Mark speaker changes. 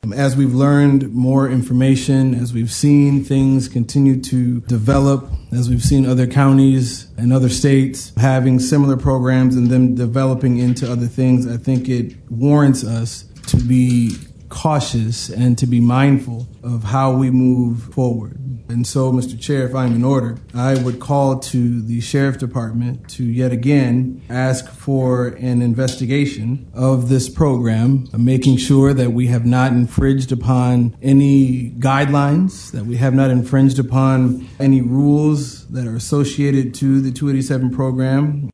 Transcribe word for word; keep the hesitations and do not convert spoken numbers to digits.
Speaker 1: As we've learned more information, as we've seen things continue to develop, as we've seen other counties and other states having similar programs and them developing into other things, I think it warrants us to be cautious and to be mindful of how we move forward. And so, Mister Chair, if I'm in order, I would call to the Sheriff Department to yet again ask for an investigation of this program, making sure that we have not infringed upon any guidelines, that we have not infringed upon any rules that are associated to the two eighty-seven program.